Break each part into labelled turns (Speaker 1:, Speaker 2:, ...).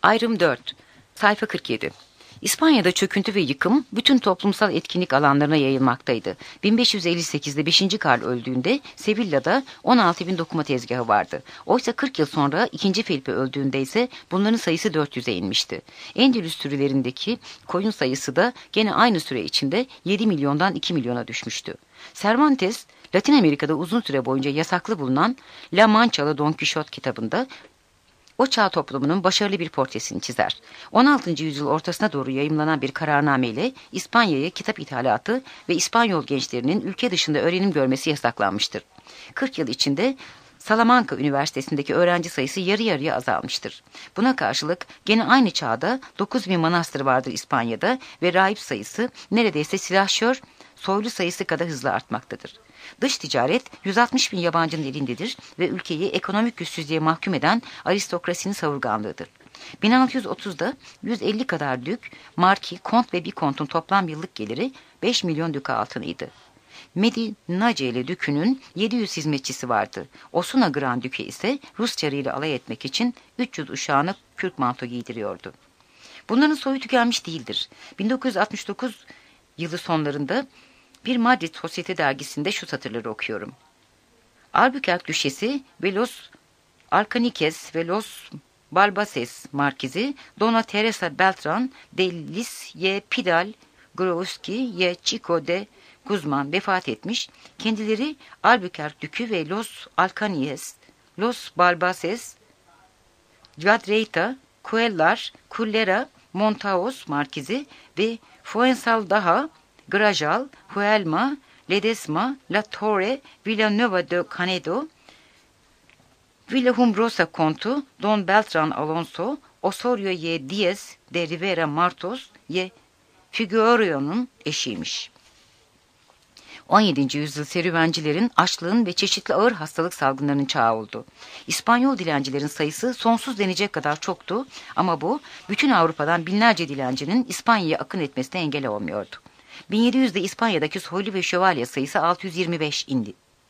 Speaker 1: Ayrım 4. Sayfa 47. İspanya'da çöküntü ve yıkım bütün toplumsal etkinlik alanlarına yayılmaktaydı. 1558'de 5. Karl öldüğünde Sevilla'da 16.000 dokuma tezgahı vardı. Oysa 40 yıl sonra 2. Felipe öldüğünde ise bunların sayısı 400'e inmişti. Endülüs sürülerindeki koyun sayısı da gene aynı süre içinde 7 milyondan 2 milyona düşmüştü. Cervantes, Latin Amerika'da uzun süre boyunca yasaklı bulunan La Manchalı Don Quixote kitabında o çağ toplumunun başarılı bir portresini çizer. 16. yüzyıl ortasına doğru yayımlanan bir kararname ile İspanya'ya kitap ithalatı ve İspanyol gençlerinin ülke dışında öğrenim görmesi yasaklanmıştır. 40 yıl içinde Salamanca Üniversitesi'ndeki öğrenci sayısı yarı yarıya azalmıştır. Buna karşılık gene aynı çağda 9.000 manastır vardır İspanya'da ve rahip sayısı neredeyse silahşör soylu sayısı kadar hızlı artmaktadır. Dış ticaret 160.000 yabancının elindedir ve ülkeyi ekonomik güçsüzlüğe mahkum eden aristokrasinin savurganlığıdır. 1630'da 150 kadar dük, marki, kont ve bikontun toplam yıllık geliri 5 milyon dük altınıydı. Medinaceli dükünün 700 hizmetçisi vardı. Osuna Grand Dükü ise Rus çarıyla alay etmek için 300 uşağına kürk manto giydiriyordu. Bunların soyu tükenmiş değildir. 1969 yılı sonlarında bir Madrid Sosyete dergisinde şu satırları okuyorum. Albuquerque Düşesi ve Los Alcaniques ve Los Balbases Markizi Dona Teresa Beltrán de Lis y Pidal Grousky y Chico de Guzman vefat etmiş. Kendileri Albuquerque Dükü ve Los Alcaniques, Los Balbases, Guadreita, Cuellar, Cullera, Montaos Markizi ve Fuensaldaja, Grajal, Huelma, Ledesma, La Torre, Villanueva de Canedo, Villahumbrosa Contu, Don Beltrán Alonso, Osorio y Díaz de Rivera Martos y Figueroa'nın eşiymiş. 17. yüzyıl serüvencilerin, açlığın ve çeşitli ağır hastalık salgınlarının çağı oldu. İspanyol dilencilerin sayısı sonsuz denecek kadar çoktu ama bu bütün Avrupa'dan binlerce dilencinin İspanya'ya akın etmesine engel olmuyordu. 1700'de İspanya'daki soylu ve şövalye sayısı 625 indi.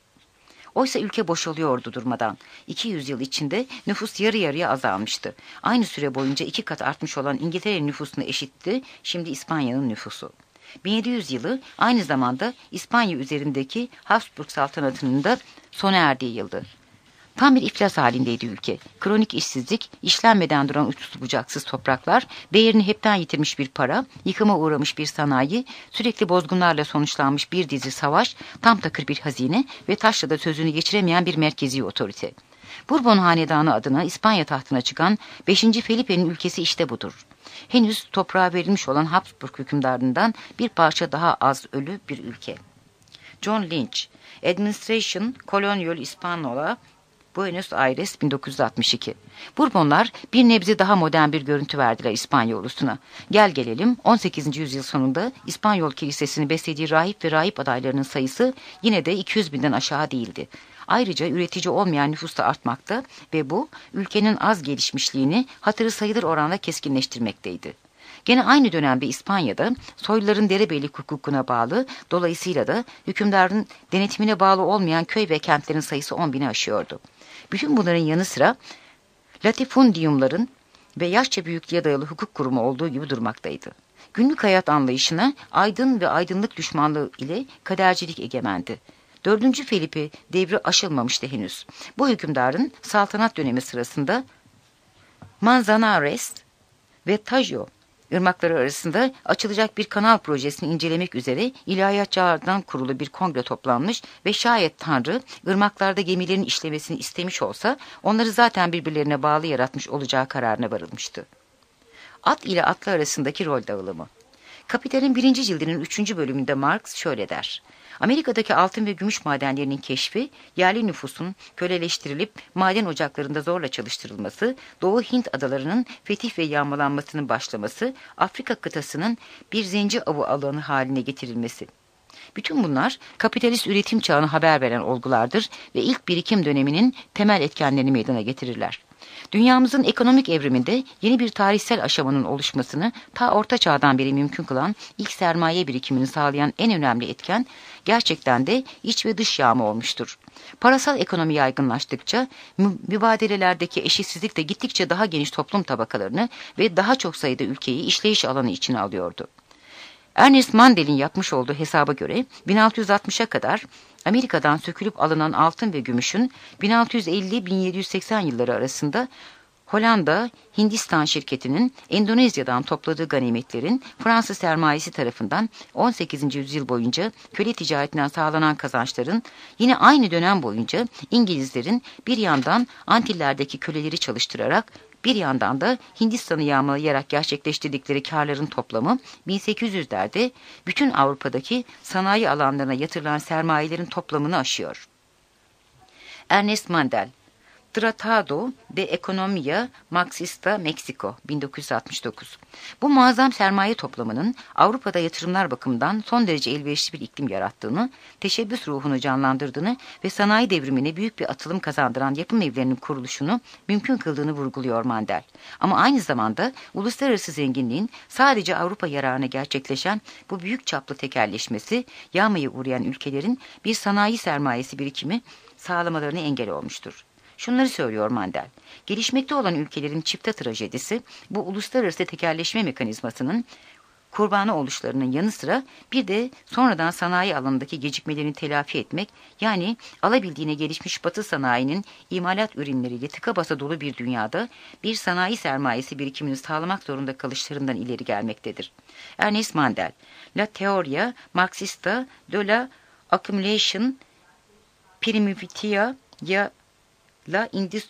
Speaker 1: Oysa ülke boşalıyordu durmadan. 200 yıl içinde nüfus yarı yarıya azalmıştı. Aynı süre boyunca 2 kat artmış olan İngiltere'nin nüfusuna eşitti şimdi İspanya'nın nüfusu. 1700 yılı aynı zamanda İspanya üzerindeki Habsburg saltanatının da sona erdiği yıldı. Tam bir iflas halindeydi ülke. Kronik işsizlik, işlenmeden duran uçsuz bucaksız topraklar, değerini hepten yitirmiş bir para, yıkıma uğramış bir sanayi, sürekli bozgunlarla sonuçlanmış bir dizi savaş, tam takır bir hazine ve taşla da sözünü geçiremeyen bir merkezi otorite. Bourbon Hanedanı adına İspanya tahtına çıkan 5. Felipe'nin ülkesi işte budur. Henüz toprağa verilmiş olan Habsburg hükümdarından bir parça daha az ölü bir ülke. John Lynch, Administration Colonial Hispanola, Buenos Aires 1962. Bourbonlar bir nebze daha modern bir görüntü verdiler İspanya ulusuna. Gel gelelim 18. yüzyıl sonunda İspanyol kilisesini beslediği rahip ve rahip adaylarının sayısı yine de 200 binden aşağı değildi. Ayrıca üretici olmayan nüfus da artmakta ve bu ülkenin az gelişmişliğini hatırı sayılır oranda keskinleştirmekteydi. Gene aynı dönemde İspanya'da soyluların derebeylik hukukuna bağlı, dolayısıyla da hükümdarın denetimine bağlı olmayan köy ve kentlerin sayısı 10.000'i aşıyordu. Bütün bunların yanı sıra latifundiyumların ve yaşça büyüklüğe dayalı hukuk kurumu olduğu gibi durmaktaydı. Günlük hayat anlayışına aydın ve aydınlık düşmanlığı ile kadercilik egemendi. 4. Felipe devri aşılmamıştı henüz. Bu hükümdarın saltanat dönemi sırasında Manzanares ve Tajo ırmakları arasında açılacak bir kanal projesini incelemek üzere ilahiyatçılardan kurulu bir kongre toplanmış ve şayet Tanrı ırmaklarda gemilerin işlemesini istemiş olsa onları zaten birbirlerine bağlı yaratmış olacağı kararına varılmıştı. At ile atlı arasındaki rol dağılımı. Kapital'in 1. cildinin 3. bölümünde Marx şöyle der. Amerika'daki altın ve gümüş madenlerinin keşfi, yerli nüfusun köleleştirilip maden ocaklarında zorla çalıştırılması, Doğu Hint adalarının fetih ve yağmalanmasının başlaması, Afrika kıtasının bir zenci avı alanı haline getirilmesi. Bütün bunlar kapitalist üretim çağını haber veren olgulardır ve ilk birikim döneminin temel etkenlerini meydana getirirler. Dünyamızın ekonomik evriminde yeni bir tarihsel aşamanın oluşmasını ta Orta Çağ'dan beri mümkün kılan ilk sermaye birikimini sağlayan en önemli etken gerçekten de iç ve dış yağma olmuştur. Parasal ekonomi yaygınlaştıkça mübadelelerdeki eşitsizlik de gittikçe daha geniş toplum tabakalarını ve daha çok sayıda ülkeyi işleyiş alanı içine alıyordu. Ernest Mandel'in yapmış olduğu hesaba göre 1660'a kadar Amerika'dan sökülüp alınan altın ve gümüşün 1650-1780 yılları arasında Hollanda, Hindistan şirketinin Endonezya'dan topladığı ganimetlerin Fransız sermayesi tarafından 18. yüzyıl boyunca köle ticaretinden sağlanan kazançların yine aynı dönem boyunca İngilizlerin bir yandan Antillerdeki köleleri çalıştırarak bir yandan da Hindistan'ı yağmalayarak gerçekleştirdikleri karların toplamı 1800'lerde bütün Avrupa'daki sanayi alanlarına yatırılan sermayelerin toplamını aşıyor. Ernest Mandel, Tratado de Economía Marxista Meksiko 1969. Bu muazzam sermaye toplamının Avrupa'da yatırımlar bakımından son derece elverişli bir iklim yarattığını, teşebbüs ruhunu canlandırdığını ve sanayi devrimine büyük bir atılım kazandıran yapım evlerinin kuruluşunu mümkün kıldığını vurguluyor Mandel. Ama aynı zamanda uluslararası zenginliğin sadece Avrupa yararına gerçekleşen bu büyük çaplı tekelleşmesi, yağmaya uğrayan ülkelerin bir sanayi sermayesi birikimi sağlamalarına engel olmuştur. Şunları söylüyor Mandel, gelişmekte olan ülkelerin çifte trajedisi bu uluslararası tekelleşme mekanizmasının kurbanı oluşlarının yanı sıra bir de sonradan sanayi alanındaki gecikmelerini telafi etmek, yani alabildiğine gelişmiş Batı sanayinin imalat ürünleriyle tıka basa dolu bir dünyada bir sanayi sermayesi birikimini sağlamak zorunda kalışlarından ileri gelmektedir. Ernest Mandel, La Teoria Marxista de la Accumulation Primitiva ya La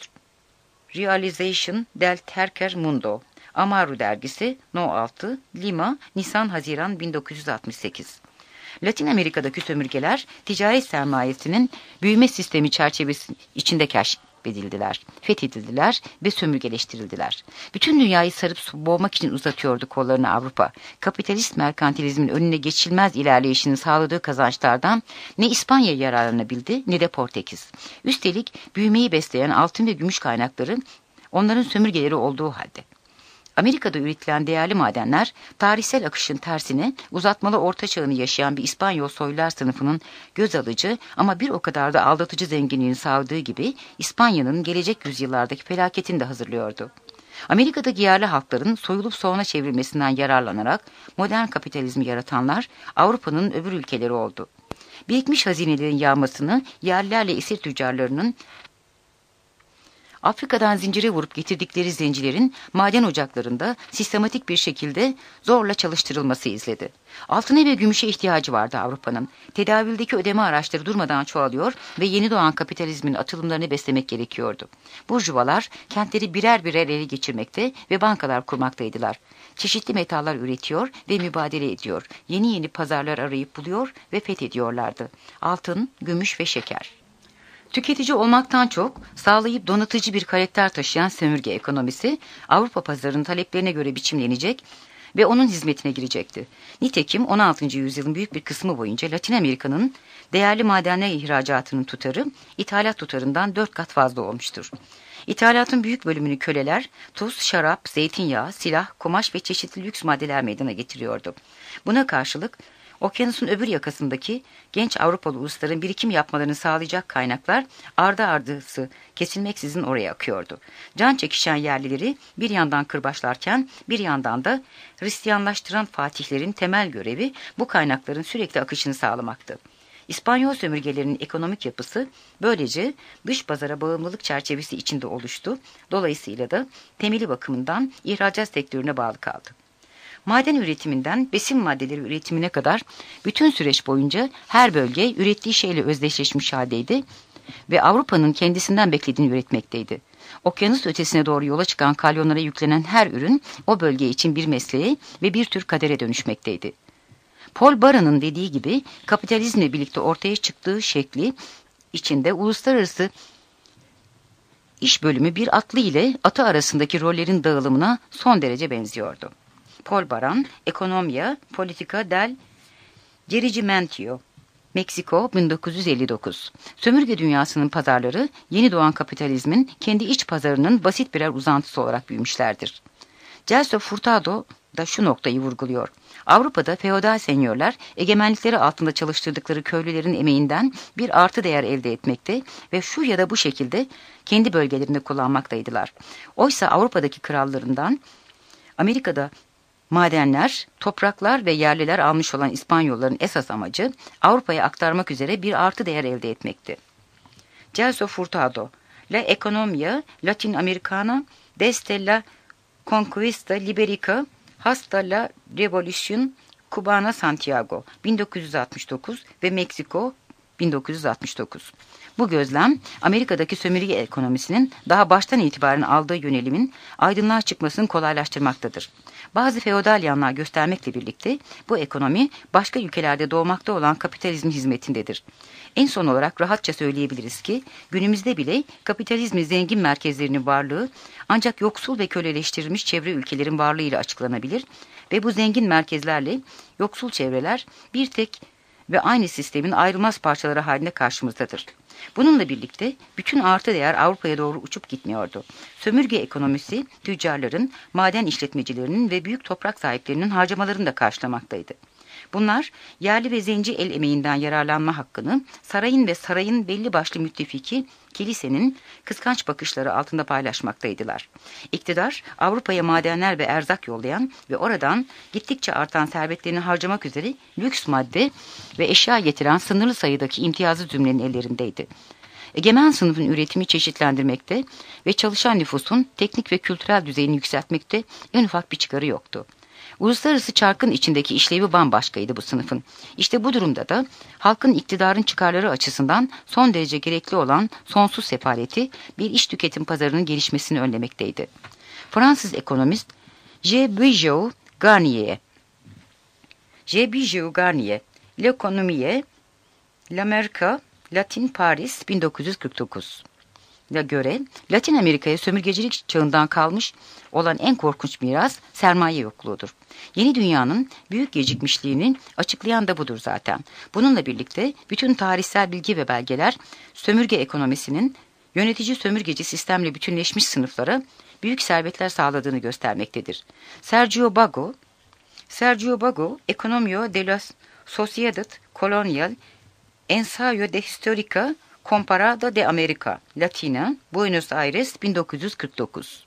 Speaker 1: Industrialization del Tercer Mundo, Amaru dergisi, No 6, Lima, Nisan-Haziran 1968. Latin Amerika'daki sömürgeler ticaret sermayesinin büyüme sistemi çerçevesi içinde keşfedildiler, fethedildiler ve sömürgeleştirildiler. Bütün dünyayı sarıp boğmak için uzatıyordu kollarını Avrupa. Kapitalist merkantilizmin önüne geçilmez ilerleyişinin sağladığı kazançlardan ne İspanya yararlanabildi ne de Portekiz. Üstelik büyümeyi besleyen altın ve gümüş kaynakları onların sömürgeleri olduğu halde. Amerika'da üretilen değerli madenler, tarihsel akışın tersine uzatmalı orta çağını yaşayan bir İspanyol soylular sınıfının göz alıcı ama bir o kadar da aldatıcı zenginliğini sağladığı gibi İspanya'nın gelecek yüzyıllardaki felaketini de hazırlıyordu. Amerika'daki yerli halkların soyulup soğana çevrilmesinden yararlanarak modern kapitalizmi yaratanlar Avrupa'nın öbür ülkeleri oldu. Birikmiş hazinelerin yağmasını yerlilerle esir tüccarlarının Afrika'dan zincire vurup getirdikleri zencilerin maden ocaklarında sistematik bir şekilde zorla çalıştırılması izledi. Altına ve gümüşe ihtiyacı vardı Avrupa'nın. Tedavüldeki ödeme araçları durmadan çoğalıyor ve yeni doğan kapitalizmin atılımlarını beslemek gerekiyordu. Burjuvalar kentleri birer birer ele geçirmekte ve bankalar kurmaktaydılar. Çeşitli metaller üretiyor ve mübadele ediyor. Yeni pazarlar arayıp buluyor ve fethediyorlardı. Altın, gümüş ve şeker. Tüketici olmaktan çok sağlayıp donatıcı bir karakter taşıyan sömürge ekonomisi Avrupa pazarının taleplerine göre biçimlenecek ve onun hizmetine girecekti. Nitekim 16. yüzyılın büyük bir kısmı boyunca Latin Amerika'nın değerli madenler ihracatının tutarı ithalat tutarından 4 kat fazla olmuştur. İthalatın büyük bölümünü köleler, tuz, şarap, zeytinyağı, silah, kumaş ve çeşitli lüks maddeler meydana getiriyordu. Buna karşılık okyanusun öbür yakasındaki genç Avrupalı ulusların birikim yapmalarını sağlayacak kaynaklar ardı ardısı kesilmeksizin oraya akıyordu. Can çekişen yerlileri bir yandan kırbaçlarken bir yandan da Hristiyanlaştıran fatihlerin temel görevi bu kaynakların sürekli akışını sağlamaktı. İspanyol sömürgelerinin ekonomik yapısı böylece dış pazara bağımlılık çerçevesi içinde oluştu. Dolayısıyla da temeli bakımından ihracat sektörüne bağlı kaldı. Maden üretiminden besin maddeleri üretimine kadar bütün süreç boyunca her bölge ürettiği şeyle özdeşleşmiş haldeydi ve Avrupa'nın kendisinden beklediğini üretmekteydi. Okyanus ötesine doğru yola çıkan kalyonlara yüklenen her ürün o bölge için bir mesleğe ve bir tür kadere dönüşmekteydi. Paul Baran'ın dediği gibi kapitalizmle birlikte ortaya çıktığı şekli içinde uluslararası iş bölümü bir atlı ile atı arasındaki rollerin dağılımına son derece benziyordu. Paul Baran, Economia Politica del Dirigimento Meksiko 1959. Sömürge dünyasının pazarları yeni doğan kapitalizmin kendi iç pazarının basit birer uzantısı olarak büyümüşlerdir. Celso Furtado da şu noktayı vurguluyor. Avrupa'da feodal senyörler egemenlikleri altında çalıştırdıkları köylülerin emeğinden bir artı değer elde etmekte ve şu ya da bu şekilde kendi bölgelerinde kullanmaktaydılar. Oysa Avrupa'daki krallarından Amerika'da madenler, topraklar ve yerliler almış olan İspanyolların esas amacı Avrupa'ya aktarmak üzere bir artı değer elde etmekti. Celso Furtado, La Economia Latinoamericana desde la Conquista Liberica hasta la Revolución Cubana Santiago 1969 ve Meksiko 1969. Bu gözlem Amerika'daki sömürge ekonomisinin daha baştan itibaren aldığı yönelimin aydınlığa çıkmasını kolaylaştırmaktadır. Bazı feodal yanlar göstermekle birlikte bu ekonomi başka ülkelerde doğmakta olan kapitalizmin hizmetindedir. En son olarak rahatça söyleyebiliriz ki günümüzde bile kapitalizmin zengin merkezlerinin varlığı ancak yoksul ve köleleştirilmiş çevre ülkelerin varlığıyla açıklanabilir ve bu zengin merkezlerle yoksul çevreler bir tek ve aynı sistemin ayrılmaz parçaları halinde karşımızdadır. Bununla birlikte bütün artı değer Avrupa'ya doğru uçup gitmiyordu. Sömürge ekonomisi tüccarların, maden işletmecilerinin ve büyük toprak sahiplerinin harcamalarını da karşılamaktaydı. Bunlar yerli ve zenci el emeğinden yararlanma hakkını sarayın ve sarayın belli başlı müttefiki kilisenin kıskanç bakışları altında paylaşmaktaydılar. İktidar Avrupa'ya madenler ve erzak yollayan ve oradan gittikçe artan servetlerini harcamak üzere lüks madde ve eşya getiren sınırlı sayıdaki imtiyazlı zümrenin ellerindeydi. Egemen sınıfın üretimi çeşitlendirmekte ve çalışan nüfusun teknik ve kültürel düzeyini yükseltmekte en ufak bir çıkarı yoktu. Uluslararası çarkın içindeki işlevi bambaşkaydı bu sınıfın. İşte bu durumda da halkın iktidarın çıkarları açısından son derece gerekli olan sonsuz sefaleti bir iç tüketim pazarının gelişmesini önlemekteydi. Fransız ekonomist J. Bijou Garnier, L'Economie, L'America, Latin Paris 1949 göre Latin Amerika'ya sömürgecilik çağından kalmış olan en korkunç miras sermaye yokluğudur. Yeni dünyanın büyük gecikmişliğini açıklayan da budur zaten. Bununla birlikte bütün tarihsel bilgi ve belgeler sömürge ekonomisinin yönetici sömürgeci sistemle bütünleşmiş sınıflara büyük servetler sağladığını göstermektedir. Sergio Bago, Economio de la Sociedad Colonial, Ensayo de Historia Comparada de America Latina, Buenos Aires 1949.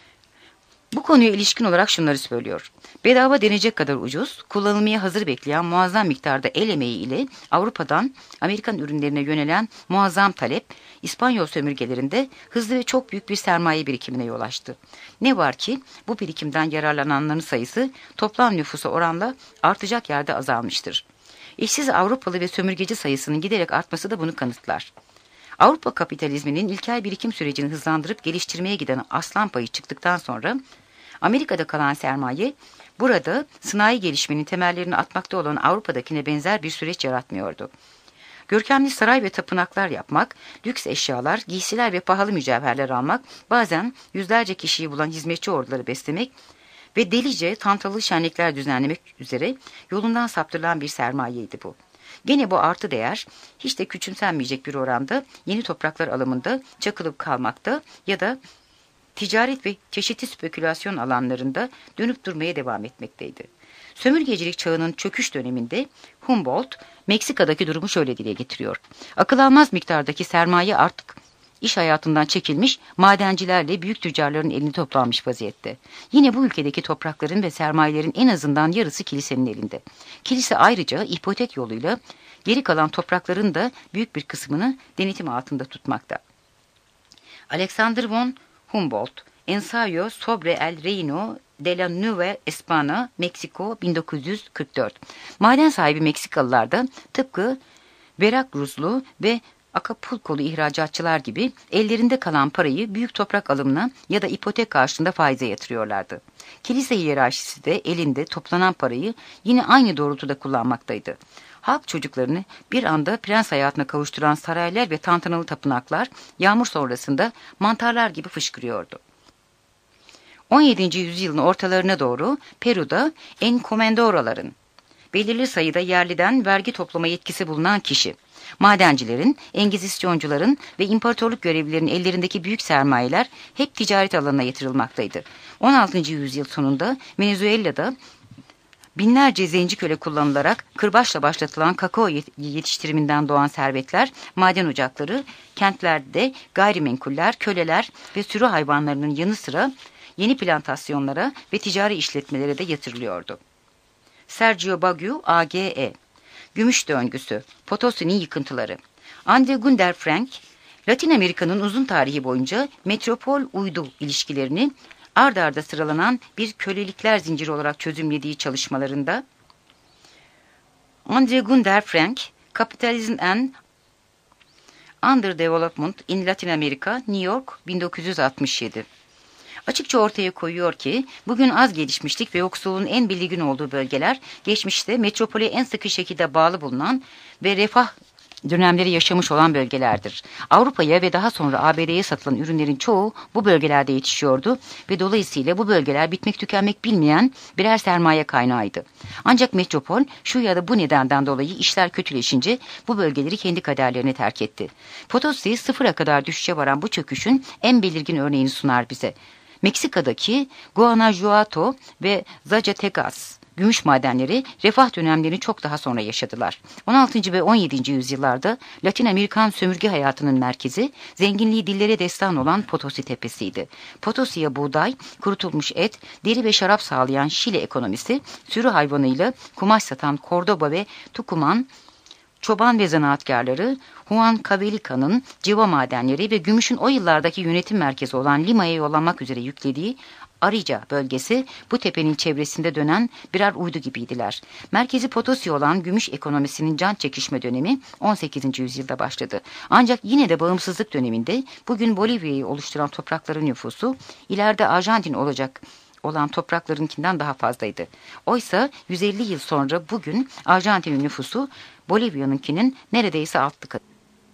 Speaker 1: Bu konuya ilişkin olarak şunları söylüyor. Bedava denecek kadar ucuz, kullanılmaya hazır bekleyen muazzam miktarda el emeği ile Avrupa'dan Amerikan ürünlerine yönelen muazzam talep, İspanyol sömürgelerinde hızlı ve çok büyük bir sermaye birikimine yol açtı. Ne var ki bu birikimden yararlananların sayısı toplam nüfusa oranla artacak yerde azalmıştır. İşsiz Avrupalı ve sömürgeci sayısının giderek artması da bunu kanıtlar. Avrupa kapitalizminin ilkel birikim sürecini hızlandırıp geliştirmeye giden aslan payı çıktıktan sonra Amerika'da kalan sermaye burada sanayi gelişmenin temellerini atmakta olan Avrupa'dakine benzer bir süreç yaratmıyordu. Görkemli saray ve tapınaklar yapmak, lüks eşyalar, giysiler ve pahalı mücevherler almak, bazen yüzlerce kişiyi bulan hizmetçi orduları beslemek ve delice tantanalı şenlikler düzenlemek üzere yolundan saptırılan bir sermayeydi bu. Gene bu artı değer hiç de küçümsenmeyecek bir oranda yeni topraklar alımında çakılıp kalmakta ya da ticaret ve çeşitli spekülasyon alanlarında dönüp durmaya devam etmekteydi. Sömürgecilik çağının çöküş döneminde Humboldt Meksika'daki durumu şöyle dile getiriyor. Akıl almaz miktardaki sermaye artık iş hayatından çekilmiş, madencilerle büyük tüccarların elini toplanmış vaziyette. Yine bu ülkedeki toprakların ve sermayelerin en azından yarısı kilisenin elinde. Kilise ayrıca ipotek yoluyla geri kalan toprakların da büyük bir kısmını denetim altında tutmakta. Alexander von Humboldt, Ensayo sobre el Reino de la Nueva España, Meksiko 1944. Maden sahibi Meksikalılar da tıpkı Veracruzlu ve Acapulco'lu ihracatçılar gibi ellerinde kalan parayı büyük toprak alımına ya da ipotek karşılığında faize yatırıyorlardı. Kilise hiyerarşisi de elinde toplanan parayı yine aynı doğrultuda kullanmaktaydı. Halk çocuklarını bir anda prens hayatına kavuşturan saraylar ve tantanalı tapınaklar yağmur sonrasında mantarlar gibi fışkırıyordu. 17. yüzyılın ortalarına doğru Peru'da Encomenderoların, belirli sayıda yerliden vergi toplama yetkisi bulunan kişi. Madencilerin, engizisyoncuların ve imparatorluk görevlilerinin ellerindeki büyük sermayeler hep ticaret alanına yatırılmaktaydı. 16. yüzyıl sonunda Venezuela'da binlerce zenci köle kullanılarak kırbaçla başlatılan kakao yetiştiriminden doğan servetler, maden ocakları, kentlerde gayrimenkuller, köleler ve sürü hayvanlarının yanı sıra yeni plantasyonlara ve ticari işletmelere de yatırılıyordu. Sergio Baggio, A.G.E. Gümüş döngüsü, Potosi'nin yıkıntıları. Andre Gunder Frank, Latin Amerika'nın uzun tarihi boyunca metropol-uydu ilişkilerini ard arda sıralanan bir kölelikler zinciri olarak çözümlediği çalışmalarında Andre Gunder Frank, Capitalism and Underdevelopment in Latin America, New York, 1967. Açıkça ortaya koyuyor ki bugün az gelişmişlik ve yoksulluğun en belirgin olduğu bölgeler geçmişte metropole en sıkı şekilde bağlı bulunan ve refah dönemleri yaşamış olan bölgelerdir. Avrupa'ya ve daha sonra ABD'ye satılan ürünlerin çoğu bu bölgelerde yetişiyordu ve dolayısıyla bu bölgeler bitmek tükenmek bilmeyen birer sermaye kaynağıydı. Ancak metropol şu ya da bu nedenden dolayı işler kötüleşince bu bölgeleri kendi kaderlerine terk etti. Potosi sıfıra kadar düşüşe varan bu çöküşün en belirgin örneğini sunar bize. Meksika'daki Guanajuato ve Zacatecas gümüş madenleri refah dönemlerini çok daha sonra yaşadılar. 16. ve 17. yüzyıllarda Latin Amerikan sömürge hayatının merkezi, zenginliği dillere destan olan Potosi Tepesi'ydi. Potosi'ye buğday, kurutulmuş et, deri ve şarap sağlayan Şili ekonomisi, sürü hayvanıyla kumaş satan Cordoba ve Tucumán, çoban ve zanaatkarları, Juan Cavelica'nın civa madenleri ve gümüşün o yıllardaki yönetim merkezi olan Lima'ya yollanmak üzere yüklediği Arica bölgesi bu tepenin çevresinde dönen birer uydu gibiydiler. Merkezi Potosi olan gümüş ekonomisinin can çekişme dönemi 18. yüzyılda başladı. Ancak yine de bağımsızlık döneminde bugün Bolivya'yı oluşturan toprakların nüfusu ileride Arjantin olacak olan topraklarınkinden daha fazlaydı. Oysa 150 yıl sonra bugün Arjantin'in nüfusu Bolivya'nınkinin neredeyse 6 katı.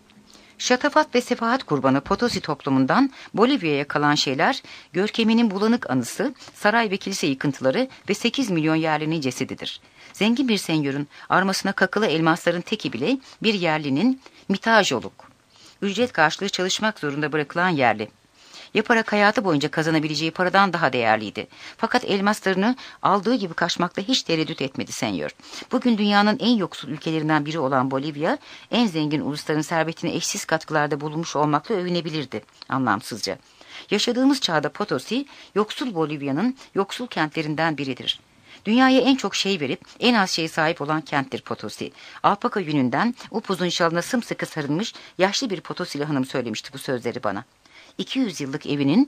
Speaker 1: Şatafat ve sefahat kurbanı Potosi toplumundan Bolivya'ya kalan şeyler, görkeminin bulanık anısı, saray ve kilise yıkıntıları ve 8 milyon yerlinin cesedidir. Zengin bir senyörün armasına kakılı elmasların teki bile bir yerlinin mitajoluk, ücret karşılığı çalışmak zorunda bırakılan yerli. Yaparak hayatı boyunca kazanabileceği paradan daha değerliydi. Fakat elmaslarını aldığı gibi kaçmakta hiç tereddüt etmedi senyor. Bugün dünyanın en yoksul ülkelerinden biri olan Bolivya, en zengin ulusların servetine eşsiz katkılarda bulunmuş olmakla övünebilirdi anlamsızca. Yaşadığımız çağda Potosi, yoksul Bolivya'nın yoksul kentlerinden biridir. Dünyaya en çok şey verip en az şey sahip olan kenttir Potosi. Alpaka yününden upuzun şalına sımsıkı sarılmış yaşlı bir Potosili hanım söylemişti bu sözleri bana. 200 yıllık evinin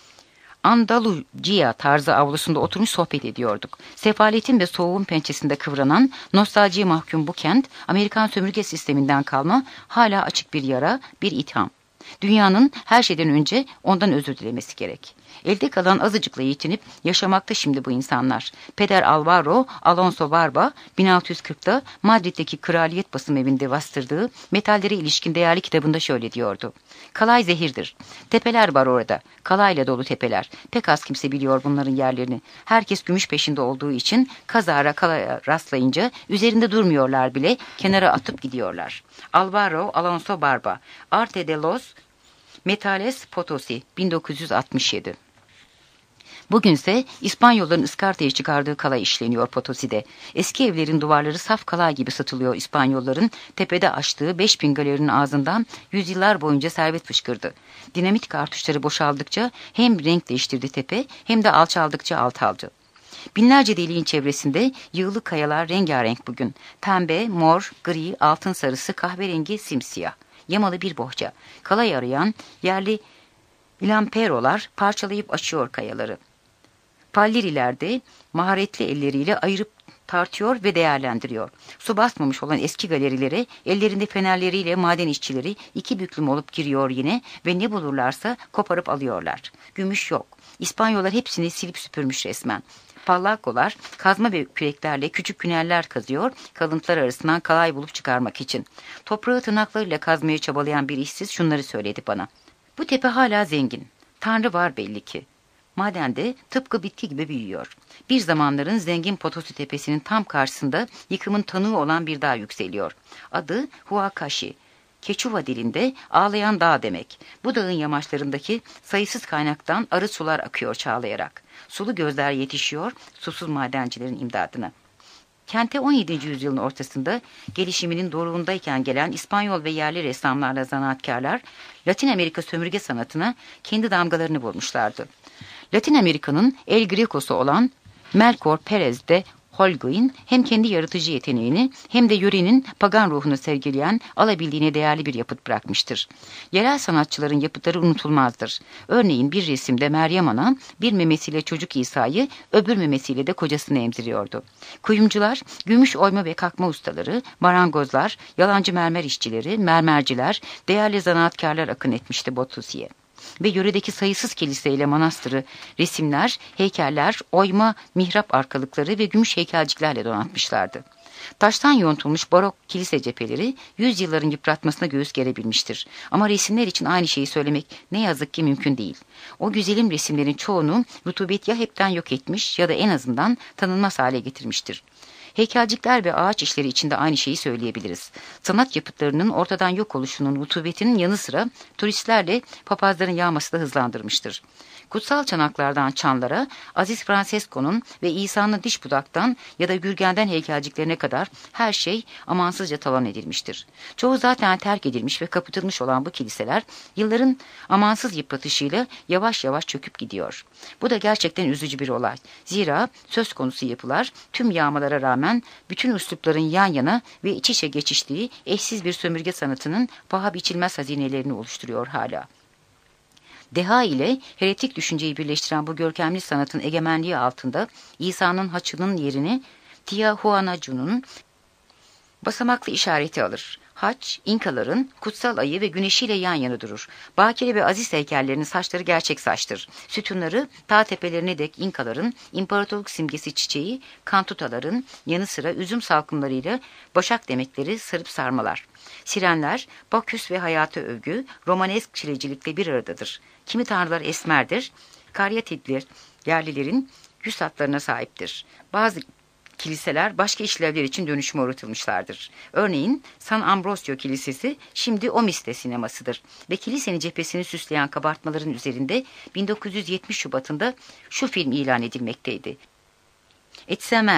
Speaker 1: Andalucía tarzı avlusunda oturmuş sohbet ediyorduk. Sefaletin ve soğuğun pençesinde kıvranan, nostaljiye mahkum bu kent, Amerikan sömürge sisteminden kalma, hala açık bir yara, bir itham. Dünyanın her şeyden önce ondan özür dilemesi gerek. Elde kalan azıcıkla yetinip yaşamakta şimdi bu insanlar. Peder Alvaro Alonso Barba 1640'da Madrid'deki Kraliyet Basım Evi'nde bastırdığı metallere ilişkin değerli kitabında şöyle diyordu. Kalay zehirdir. Tepeler var orada. Kalayla dolu tepeler. Pek az kimse biliyor bunların yerlerini. Herkes gümüş peşinde olduğu için kazara kalaya rastlayınca üzerinde durmuyorlar bile, kenara atıp gidiyorlar. Alvaro Alonso Barba, Arte de los Metales Potosi, 1967. Bugünse İspanyolların ıskartaya çıkardığı kalay işleniyor Potosi'de. Eski evlerin duvarları saf kalay gibi satılıyor İspanyolların tepede açtığı 5000 galerinin ağzından yüzyıllar boyunca servet fışkırdı. Dinamit kartuşları boşaldıkça hem renk değiştirdi tepe hem de alçaldıkça alçaldı. Binlerce deliğin çevresinde yığılı kayalar rengarenk bugün. Pembe, mor, gri, altın sarısı, kahverengi, simsiyah. Yamalı bir bohça. Kalay arayan yerli lamperolar parçalayıp açıyor kayaları. Pallerilerde maharetli elleriyle ayırıp tartıyor ve değerlendiriyor. Su basmamış olan eski galerilere ellerinde fenerleriyle maden işçileri iki büklüm olup giriyor yine ve ne bulurlarsa koparıp alıyorlar. Gümüş yok. İspanyollar hepsini silip süpürmüş resmen. Pallakolar kazma ve küreklerle küçük küneller kazıyor, kalıntılar arasından kalay bulup çıkarmak için. Toprağı tırnaklarıyla kazmaya çabalayan bir işsiz şunları söyledi bana. Bu tepe hala zengin. Tanrı var belli ki. Madende tıpkı bitki gibi büyüyor. Bir zamanların zengin Potosi Tepesi'nin tam karşısında yıkımın tanığı olan bir dağ yükseliyor. Adı Huakashi. Keçuva dilinde ağlayan dağ demek. Bu dağın yamaçlarındaki sayısız kaynaktan arı sular akıyor çağlayarak. Sulu gözler yetişiyor susuz madencilerin imdadına. Kente 17. yüzyılın ortasında gelişiminin doruğundayken gelen İspanyol ve yerli ressamlarla zanaatkarlar Latin Amerika sömürge sanatına kendi damgalarını vurmuşlardı. Latin Amerika'nın El Greco'su olan Melchor Pérez de Holguin hem kendi yaratıcı yeteneğini hem de yörenin pagan ruhunu sergileyen alabildiğine değerli bir yapıt bırakmıştır. Yerel sanatçıların yapıtları unutulmazdır. Örneğin bir resimde Meryem Ana bir memesiyle çocuk İsa'yı, öbür memesiyle de kocasını emziriyordu. Kuyumcular, gümüş oyma ve kakma ustaları, marangozlar, yalancı mermer işçileri, mermerciler, değerli zanaatkarlar akın etmişti Potosi'ye. Ve yöredeki sayısız kiliseyle manastırı resimler, heykeller, oyma, mihrap arkalıkları ve gümüş heykelciklerle donatmışlardı. Taştan yontulmuş barok kilise cepheleri yüzyılların yıpratmasına göğüs gerebilmiştir. Ama resimler için aynı şeyi söylemek ne yazık ki mümkün değil. O güzelim resimlerin çoğunu rutubet ya hepten yok etmiş ya da en azından tanınmaz hale getirmiştir. Heykelcikler ve ağaç işleri için de aynı şeyi söyleyebiliriz. Sanat yapıtlarının ortadan yok oluşunun rutubetinin yanı sıra turistlerle papazların yağması da hızlandırmıştır. Kutsal çanaklardan çanlara, Aziz Francesco'nun ve İsa'nın diş budaktan ya da Gürgen'den heykelciklerine kadar her şey amansızca talan edilmiştir. Çoğu zaten terk edilmiş ve kapatılmış olan bu kiliseler yılların amansız yıpratışıyla yavaş yavaş çöküp gidiyor. Bu da gerçekten üzücü bir olay. Zira söz konusu yapılar tüm yağmalara rağmen bütün üslupların yan yana ve iç içe geçiştiği eşsiz bir sömürge sanatının paha biçilmez hazinelerini oluşturuyor hala. Deha ile heretik düşünceyi birleştiren bu görkemli sanatın egemenliği altında İsa'nın haçının yerini Tiahuanacu'nun basamaklı işareti alır. Haç, İnkaların kutsal ayı ve güneşiyle yan yana durur. Bakire ve Aziz heykellerinin saçları gerçek saçtır. Sütunları ta tepelerine dek İnkaların imparatorluk simgesi çiçeği, kantutaların yanı sıra üzüm salkımlarıyla başak demekleri sarıp sarmalar. Sirenler, Baküs ve hayata övgü, romanesk çilecilikle bir aradadır. Kimi tanrılar esmerdir, karyatidler, yerlilerin yüz hatlarına sahiptir. Bazı kiliseler başka işlevler için dönüşüme uğratılmışlardır. Örneğin San Ambrosio Kilisesi şimdi Omiste sinemasıdır ve kilisenin cephesini süsleyen kabartmaların üzerinde 1970 Şubat'ında şu film ilan edilmekteydi. It's a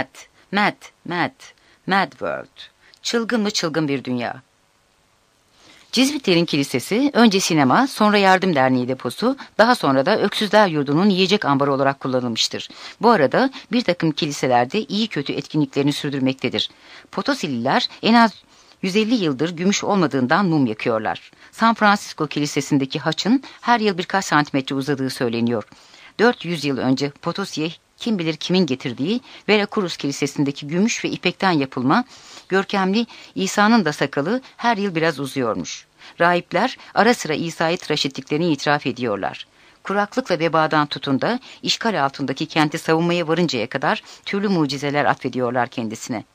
Speaker 1: mad world. Çılgın mı çılgın bir dünya. Cizvitlerin Kilisesi önce sinema, sonra yardım derneği deposu, daha sonra da öksüzler yurdunun yiyecek ambarı olarak kullanılmıştır. Bu arada bir takım kiliselerde iyi kötü etkinliklerini sürdürmektedir. Potosililer en az 150 yıldır gümüş olmadığından mum yakıyorlar. San Francisco Kilisesi'ndeki haçın her yıl birkaç santimetre uzadığı söyleniyor. 400 yıl önce Potosi'ye kim bilir kimin getirdiği Veracruz Kilisesi'ndeki gümüş ve ipekten yapılma görkemli İsa'nın da sakalı her yıl biraz uzuyormuş. Rahipler ara sıra İsa'yı tıraş ettiklerini itiraf ediyorlar. Kuraklıkla vebadan tutun da işgal altındaki kenti savunmaya varıncaya kadar türlü mucizeler atfediyorlar kendisine.